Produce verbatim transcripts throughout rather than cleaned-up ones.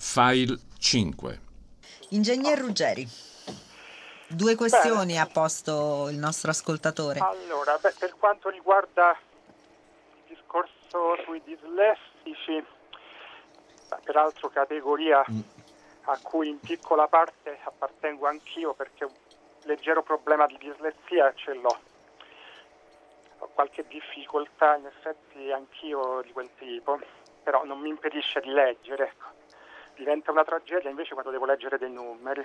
File cinque. Ingegner Ruggeri, due questioni ha posto il nostro ascoltatore. Allora, beh, per quanto riguarda il discorso sui dislessici, peraltro categoria Mm. a cui in piccola parte appartengo anch'io, perché un leggero problema di dislessia ce l'ho. Ho qualche difficoltà, in effetti anch'io di quel tipo, però non mi impedisce di leggere. Ecco. Diventa una tragedia invece quando devo leggere dei numeri.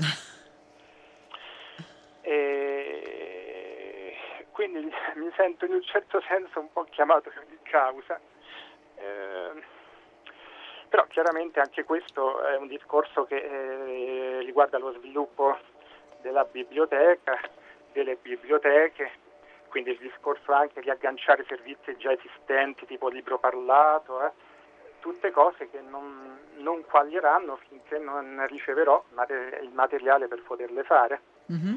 E quindi mi sento in un certo senso un po' chiamato in causa. Eh, però chiaramente anche questo è un discorso che eh, riguarda lo sviluppo della biblioteca, delle biblioteche, quindi il discorso anche di agganciare servizi già esistenti tipo libro parlato, eh, tutte cose che non, non quaglieranno finché non riceverò mater- il materiale per poterle fare. Mm-hmm.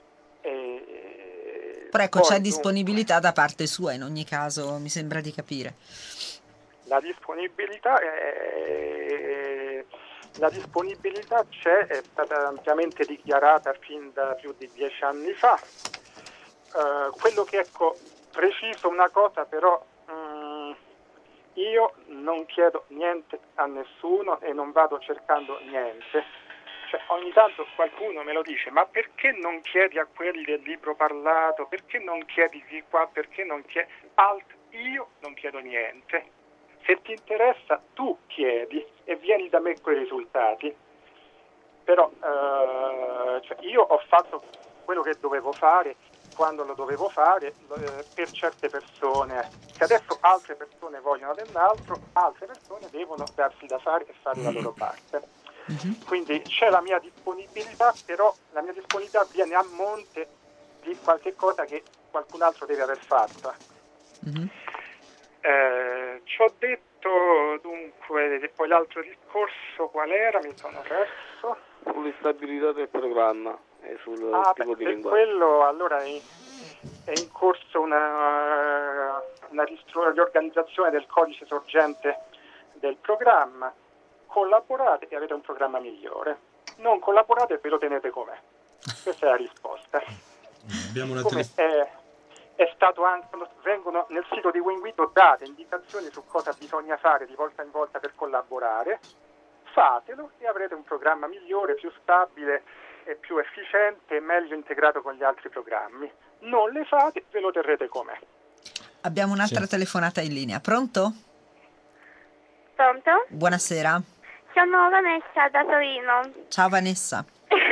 E Però ecco, poi, c'è dunque, disponibilità da parte sua in ogni caso, mi sembra di capire. La disponibilità è, la disponibilità c'è, è stata ampiamente dichiarata fin da più di dieci anni fa. Uh, quello che ecco, preciso una cosa però, um, io non chiedo niente a nessuno e non vado cercando niente. Cioè, ogni tanto qualcuno me lo dice, ma perché non chiedi a quelli del libro parlato, perché non chiedi di qua, perché non chiedi alt, io non chiedo niente. Se ti interessa tu chiedi e vieni da me con i risultati. Però uh, cioè, io ho fatto quello che dovevo fare quando lo dovevo fare eh, per certe persone. Se adesso altre persone vogliono dell'altro, altre persone devono darsi da fare e fare la loro parte. Mm-hmm. Quindi c'è la mia disponibilità, però la mia disponibilità viene a monte di qualche cosa che qualcun altro deve aver fatto. Mm-hmm. Eh, ci ho detto dunque, e poi l'altro discorso qual era? Mi sono perso. Sull'instabilità del programma e sul ah, tipo beh, di per linguaggio. quello allora è, è in corso una, una riorganizzazione del codice sorgente del programma. Collaborate e avete un programma migliore. Non collaborate e ve lo tenete com'è. Questa è la risposta. Abbiamo una Come tele- è, è stato anche, vengono nel sito di Winguido date indicazioni su cosa bisogna fare di volta in volta per collaborare. Fatelo e avrete un programma migliore, più stabile e più efficiente e meglio integrato con gli altri programmi. Non le fate, ve lo terrete com'è. Abbiamo un'altra Sì. telefonata in linea. Pronto? Pronto? Buonasera. Sono Vanessa da Torino. Ciao Vanessa.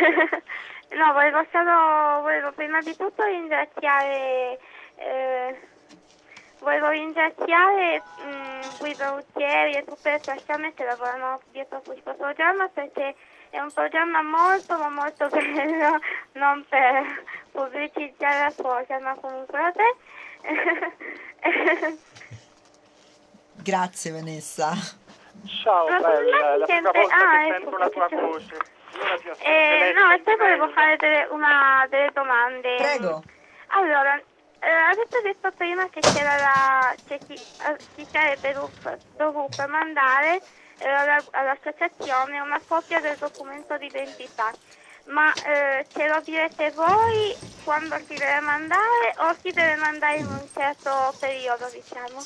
No, volevo solo, volevo prima di tutto ringraziare, eh, volevo ringraziare mh, Guido Ruggeri e tutte le persone che lavorano dietro a questo programma, perché è un programma molto ma molto bello, non per pubblicizzare la cosa, ma comunque a te. Grazie Vanessa. Ciao Ma bella, è la senti prima sempre- volta ah, che ecco, sento la tua perché- voce. Allora ti aspetto Eh, lei no, e sempre poi volevo meglio. fare delle, una, delle domande. Prego. Allora, eh, avete detto prima che c'era la, che si, eh, si sarebbe dovuto dovuto mandare eh, alla- all'associazione una copia del documento d'identità. Ma eh, ce lo direte voi quando si deve mandare o si deve mandare in un certo periodo, diciamo?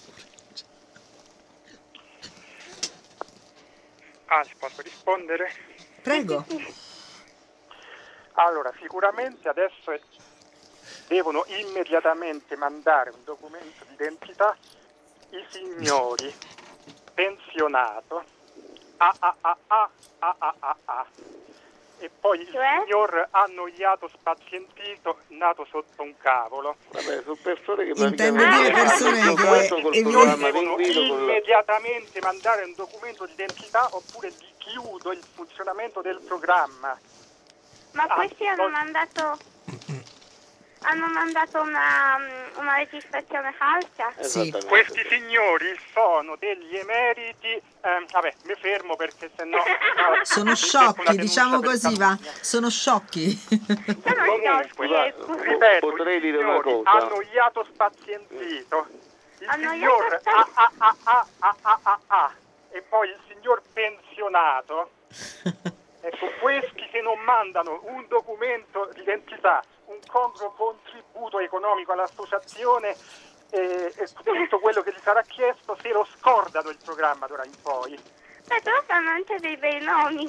Ah, ci posso rispondere? Prego. Sì, sì, sì. Allora, sicuramente adesso è- devono immediatamente mandare un documento d'identità i signori pensionato A A A A A A A A e poi il Cioè? signor annoiato spazientito nato sotto un cavolo. Vabbè, sono persone che Intende praticamente dire persone hanno che giocato col e- programma Devono Linguido con la... immediatamente mandare un documento di identità oppure di chiudo il funzionamento del programma. Ma Ah, questi hanno non- mandato hanno mandato una, una registrazione falsa? Sì. Esattamente. Questi signori sono degli emeriti, ehm, vabbè, mi fermo perché sennò Sono mi becco una sciocchi, denuncia diciamo per così, va. calunnia. Sono sciocchi. Sono Comunque, sciocchi, va- ecco. ripeto, Potrei i dire una signori cosa. annoiato spazientito, il Annoiato signor spaz- A A A A A A A A e poi il signor pensionato Ecco, questi che non mandano un documento di identità, un congruo contributo economico all'associazione e, e tutto quello che gli sarà chiesto, se lo scordano il programma d'ora in poi. Beh, però fanno anche dei bei nomi.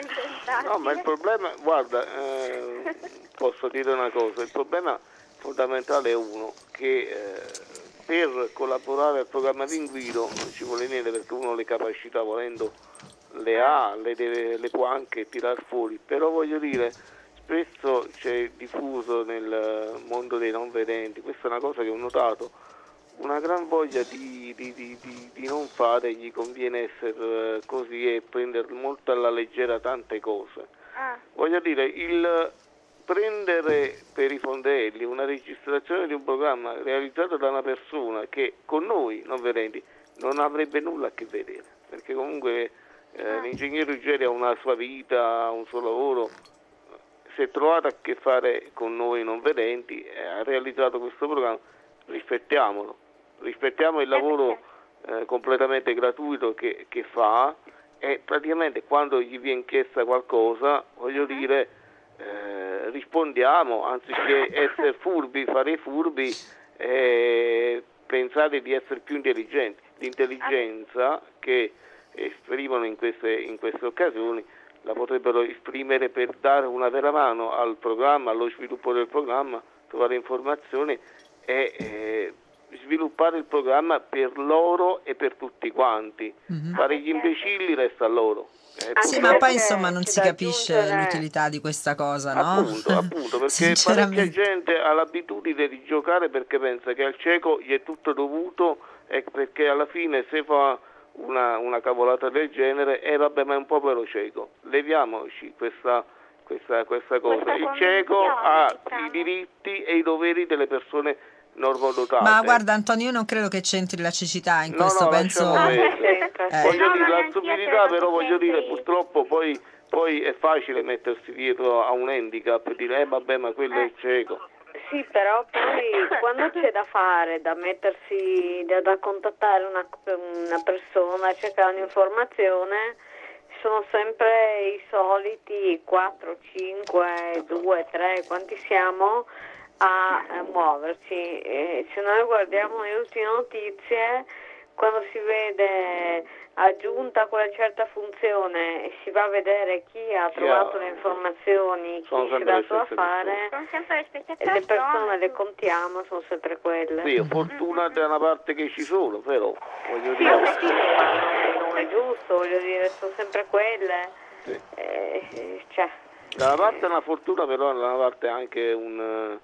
No, ma il problema, guarda, eh, posso dire una cosa, il problema fondamentale è uno, che eh, per collaborare al programma di Guido non ci vuole niente, perché uno le capacità volendo le ha, le, deve, le può anche tirar fuori, però voglio dire, spesso c'è diffuso nel mondo dei non vedenti, questa è una cosa che ho notato, una gran voglia di, di, di, di, di non fare, gli conviene essere così e prendere molto alla leggera tante cose. Ah. Voglio dire, il prendere per i fondelli una registrazione di un programma realizzato da una persona che con noi non vedenti non avrebbe nulla a che vedere, perché comunque eh, l'ingegnere Ruggeri ha una sua vita, ha un suo lavoro, si è trovato a che fare con noi non vedenti, eh, ha realizzato questo programma, rispettiamolo, rispettiamo il lavoro eh, completamente gratuito che, che fa, e praticamente quando gli viene chiesta qualcosa, voglio dire, eh, rispondiamo, anziché essere furbi, fare i furbi, eh, pensate di essere più intelligenti. L'intelligenza che esprimono in queste, in queste occasioni la potrebbero esprimere per dare una vera mano al programma, allo sviluppo del programma, trovare informazioni e eh, sviluppare il programma per loro e per tutti quanti. Mm-hmm. Fare gli imbecilli resta a loro. Eh, sì, ma poi insomma non si capisce aggiungere... l'utilità di questa cosa, no? Appunto, appunto, perché parecchia gente ha l'abitudine di giocare perché pensa che al cieco gli è tutto dovuto, e perché alla fine se fa una, una cavolata del genere, e eh, vabbè, ma è un povero cieco. Leviamoci questa, questa, questa cosa. Questa il cieco ha i diritti e i doveri delle persone normodotate. Ma guarda Antonio, io non credo che c'entri la cecità in no, questo, no, penso eh. Voglio no, dire, la stupidità però voglio dire, purtroppo poi, poi è facile mettersi dietro a un handicap e dire eh vabbè, ma quello è cieco. Sì, però poi quando c'è da fare, da mettersi, da, da contattare una, una persona, cercare un'informazione, sono sempre i soliti quattro, cinque, due, tre, quanti siamo a, a muoverci. E se noi guardiamo le ultime notizie, quando si vede aggiunta quella certa funzione e si va a vedere chi ha trovato le informazioni, chi si è dato a fare, e le persone le contiamo, sono sempre quelle. Sì, fortuna da una parte che ci sono, però voglio sì, dire. Sì, ma non è giusto, voglio dire, sono sempre quelle. Sì. Eh, cioè. Da una parte è una fortuna, però da una parte anche un...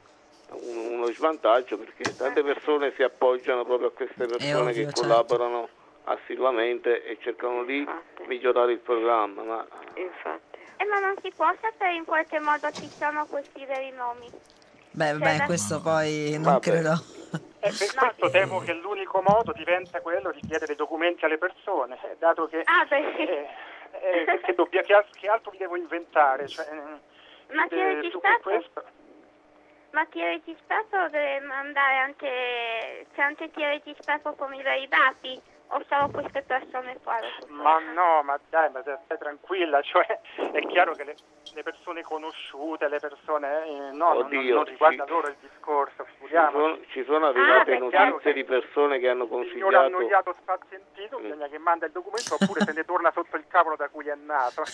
uno svantaggio, perché tante persone si appoggiano proprio a queste persone ovvio, che collaborano certo. assiduamente e cercano di infatti. migliorare il programma. Ma... Infatti. Eh, ma non si può sapere in qualche modo ci sono questi veri nomi? Beh, cioè, beh, questo poi non vabbè. credo. Eh, per no, questo temo che l'unico modo diventa quello di chiedere documenti alle persone, dato che... Ah, beh. Eh, eh, perché dobbia, che, che altro vi devo inventare? Cioè, ma ti hai registrato? Questo... Ma ti hai registrato, deve mandare anche, se anche ti hai registrato con i veri dati o solo queste persone qua? Ma no, ma dai, ma stai tranquilla, cioè è chiaro che le, le persone conosciute, le persone, eh, no, Oddio, non, non riguarda ci, loro il discorso, figuriamoci. Ci, ci sono arrivate ah, notizie di persone che hanno consigliato... Il signor annoiato spazientito, mm. bisogna che manda il documento oppure se ne torna sotto il cavolo da cui è nato.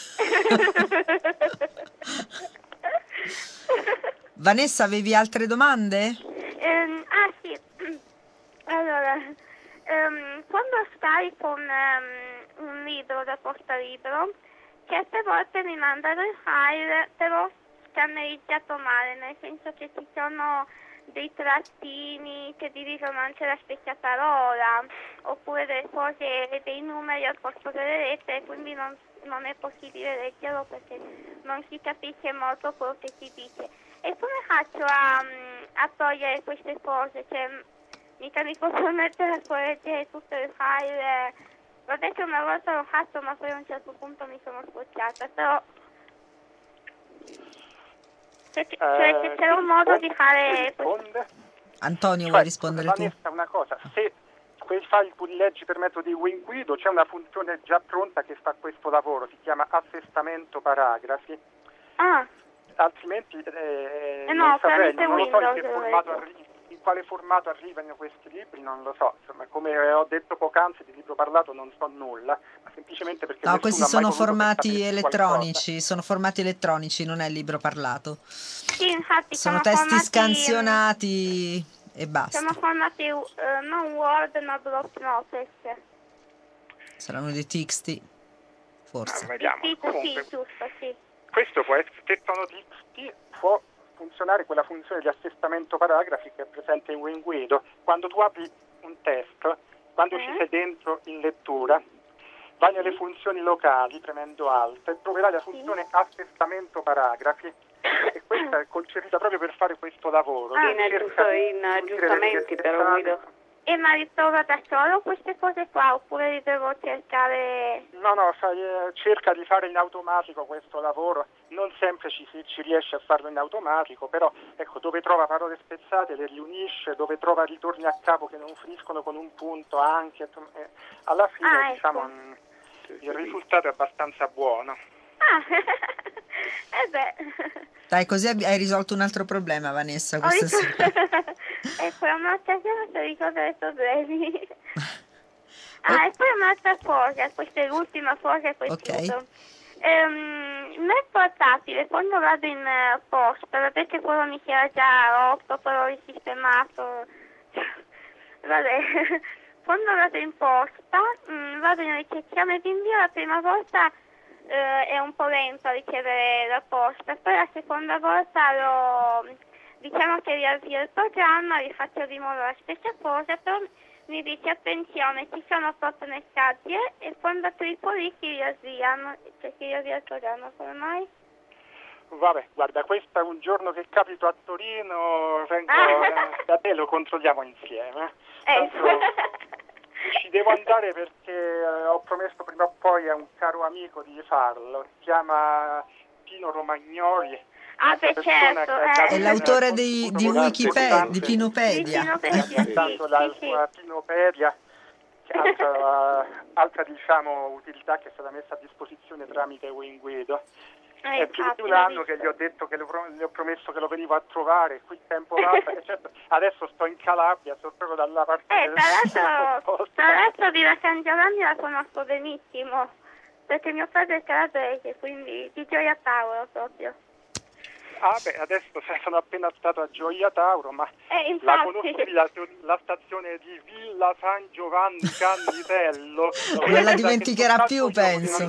Vanessa, avevi altre domande? Um, ah sì, allora, um, quando stai con um, un libro da portalibro, certe volte mi mandano il file però scannerizzato male, nel senso che ci sono dei trattini che dividono anche la stessa parola, oppure delle cose, dei numeri al posto delle lettere, quindi non, non è possibile leggerlo perché non si capisce molto quello che si dice. E come faccio a, a togliere queste cose? Cioè, mica mi posso mettere a correggere tutte le file. L'ho detto una volta, l'ho fatto, ma poi a un certo punto mi sono scocciata. Però cioè, cioè, se c'è un modo di fare... Risponde? Antonio, cioè, vuoi rispondere Vanessa, tu? una cosa, se quei file tu li leggi per mezzo di WinGuido, c'è una funzione già pronta che fa questo lavoro, si chiama assestamento paragrafi. Ah. Altrimenti eh, eh no, non saprei, tramite non lo so in, che Windows, formato vedo. arri- in quale formato arrivano questi libri, non lo so, insomma, come ho detto poc'anzi di libro parlato non so nulla, ma semplicemente perché No, nessuno questi ha mai sono voluto che formati sapessi elettronici, sono formati elettronici, non è libro parlato. Sì, infatti Sono sono testi formati, scansionati e basta. sono formati eh, non Word ma Block Notes. Saranno dei T X T, forse. Ah, vediamo. Sì, sì, Comunque, sì, giusto, sì. questo può essere, se sono T X T, può funzionare quella funzione di assestamento paragrafi che è presente in WinGuido. Quando tu apri un testo, quando Eh? ci sei dentro in lettura, vai nelle funzioni locali premendo Alt e troverai la funzione assestamento paragrafi, e questa è concepita proprio per fare questo lavoro. Ah, in, Cerca aggiusto- di in unire le aggiustamenti righe però spezzate. Guido. E ma ritrova da solo queste cose qua oppure li devo cercare? No, no, fai, eh, cerca di fare in automatico questo lavoro, non sempre ci, si- ci riesce a farlo in automatico, però ecco, dove trova parole spezzate le riunisce, dove trova ritorni a capo che non finiscono con un punto anche, eh, alla fine Ah, ecco. diciamo mh, il risultato è abbastanza buono. Ah, eh beh, Dai, così hai hai risolto un altro problema, Vanessa, ho questa ricordato- sera. ecco, è un'occasione per ricordare i problemi. Ah, e poi un'altra cosa, questa è l'ultima cosa che ho Ok. chiuso. Ehm, il me portatile, quando vado in eh, posta, vedete quello mi si era già rotto, poi l'ho risistemato. Vabbè, quando vado in posta, mh, vado in ricezione di invio, la prima volta eh, è un po' lento a ricevere la posta, poi la seconda volta lo, diciamo che riavvio il programma, rifaccio di nuovo la stessa cosa, però mi dice attenzione, ci sono troppe messaggi e quando tu li pulisci riavviano, cioè si riavvia il programma, come mai? Vabbè, guarda, questo è un giorno che capito a Torino, vengo Ah. eh, da te, lo controlliamo insieme. Eh, Tanto ci devo andare perché eh, ho promesso prima o poi a un caro amico di farlo, si chiama Pino Romagnoli. Ah, beh, Questa persona certo, che ha eh. dato È un l'autore di, contributo di molto Wikipedia, importante. di Pinopedia. Di Pinopedia, sì, Tanto la sì, sì. sua Pinopedia, che è altra, altra diciamo, utilità che è stata messa a disposizione tramite WinGuido. Eh, È più infatti, di un l'ho anno che visto. gli ho detto che lo pro- gli ho promesso che lo venivo a trovare, qui tempo passa, e certo, adesso sto in Calabria, sto proprio dalla parte Eh, del tra l'altro, posto. tra l'altro Villa San Giovanni la conosco benissimo, perché mio padre è calabrese, quindi di Gioia Tauro proprio. Ah beh, adesso sono appena stato a Gioia Tauro, ma Eh, la infatti. conosco la, la stazione di Villa San Giovanni Cannitello. Non la dimenticherà più, penso.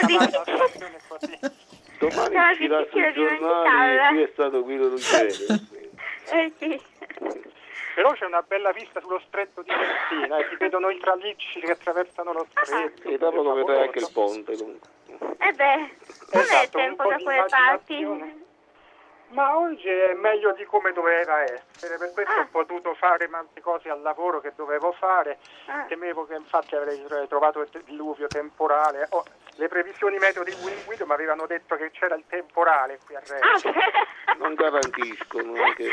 Domani Sarà uscirà sui difficile giornali dimenticarla. chi è stato Guido Ruggeri. Eh sì. Però c'è una bella vista sullo stretto di Messina e si vedono i tralicci che attraversano lo stretto. E dopo lo vedrai anche il ponte comunque. Eh beh, com'è il Esatto, un tempo po' da di quelle parti? immaginazione. Ma oggi è meglio di come doveva essere, per questo Ah. ho potuto fare tante cose al lavoro che dovevo fare, Ah. temevo che infatti avrei trovato il diluvio temporale. Oh, le previsioni meteo di WinGuido mi avevano detto che c'era il temporale qui a Reggio. Ah, Non garantiscono anche.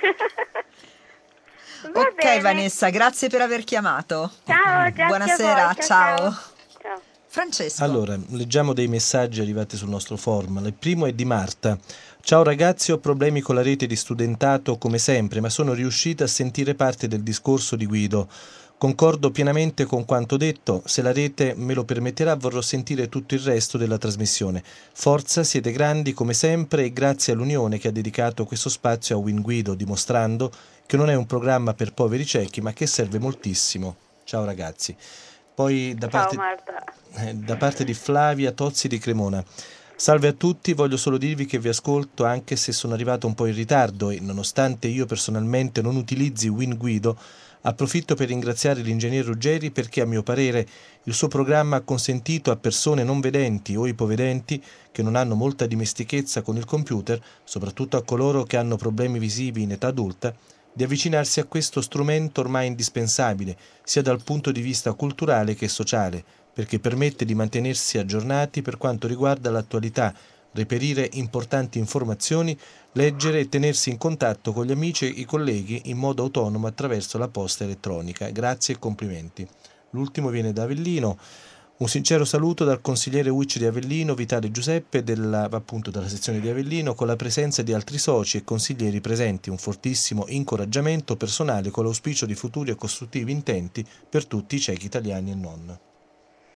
va Ok, bene. Vanessa, grazie per aver chiamato. Ciao, grazie a Buonasera, voi, ciao, ciao. ciao. Ciao. Francesco. Allora, leggiamo dei messaggi arrivati sul nostro forum. Il primo è di Marta. Ciao ragazzi, ho problemi con la rete di studentato come sempre, ma sono riuscita a sentire parte del discorso di Guido. Concordo pienamente con quanto detto, se la rete me lo permetterà vorrò sentire tutto il resto della trasmissione. Forza, siete grandi come sempre e grazie all'Unione che ha dedicato questo spazio a WinGuido, dimostrando che non è un programma per poveri ciechi, ma che serve moltissimo. Ciao ragazzi. Poi da Ciao parte, Marta. eh, da parte di Flavia Tozzi di Cremona. Salve a tutti, voglio solo dirvi che vi ascolto anche se sono arrivato un po' in ritardo e nonostante io personalmente non utilizzi WinGuido, approfitto per ringraziare l'ingegner Ruggeri perché a mio parere il suo programma ha consentito a persone non vedenti o ipovedenti che non hanno molta dimestichezza con il computer, soprattutto a coloro che hanno problemi visivi in età adulta, di avvicinarsi a questo strumento ormai indispensabile, sia dal punto di vista culturale che sociale, perché permette di mantenersi aggiornati per quanto riguarda l'attualità, reperire importanti informazioni, leggere e tenersi in contatto con gli amici e i colleghi in modo autonomo attraverso la posta elettronica. Grazie e complimenti. L'ultimo viene da Avellino. Un sincero saluto dal consigliere U I C di Avellino, Vitale Giuseppe, della, appunto dalla sezione di Avellino, con la presenza di altri soci e consiglieri presenti. Un fortissimo incoraggiamento personale con l'auspicio di futuri e costruttivi intenti per tutti i ciechi italiani e non.